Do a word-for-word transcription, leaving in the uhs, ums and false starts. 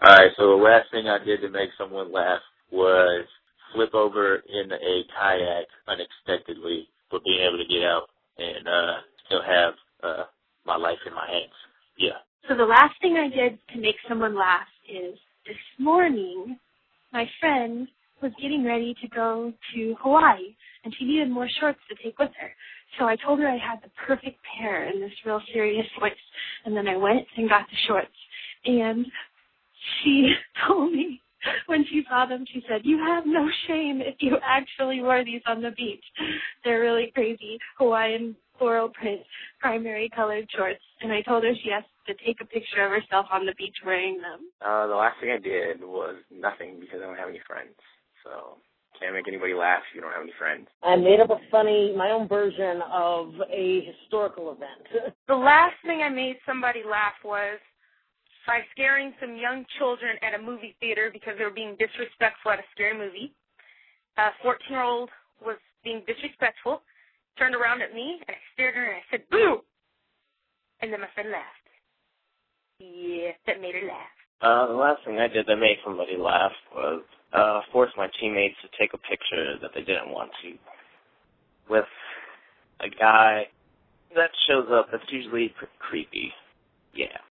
Alright, so the last thing I did to make someone laugh was flip over in a kayak unexpectedly, but being able to get out and uh, still have uh, my life in my hands. Yeah. So the last thing I did to make someone laugh is this morning, my friend was getting ready to go to Hawaii, and she needed more shorts to take with her. So I told her I had the perfect pair in this real serious voice, and then I went and got the shorts. And she told me when she saw them, she said, "You have no shame if you actually wore these on the beach. They're really crazy Hawaiian floral print, primary colored shorts." And I told her she has to take a picture of herself on the beach wearing them. Uh, the last thing I did was nothing because I don't have any friends. So can't make anybody laugh if you don't have any friends. I made up a funny, my own version of a historical event. The last thing I made somebody laugh was by scaring some young children at a movie theater because they were being disrespectful at a scary movie. A fourteen-year-old was being disrespectful, turned around at me, and I stared at her and I said, "Boo!" And then my friend laughed. Yeah, that made her laugh. Uh, the last thing I did that made somebody laugh was uh, force my teammates to take a picture that they didn't want to with a guy that shows up that's usually pretty creepy. Yeah.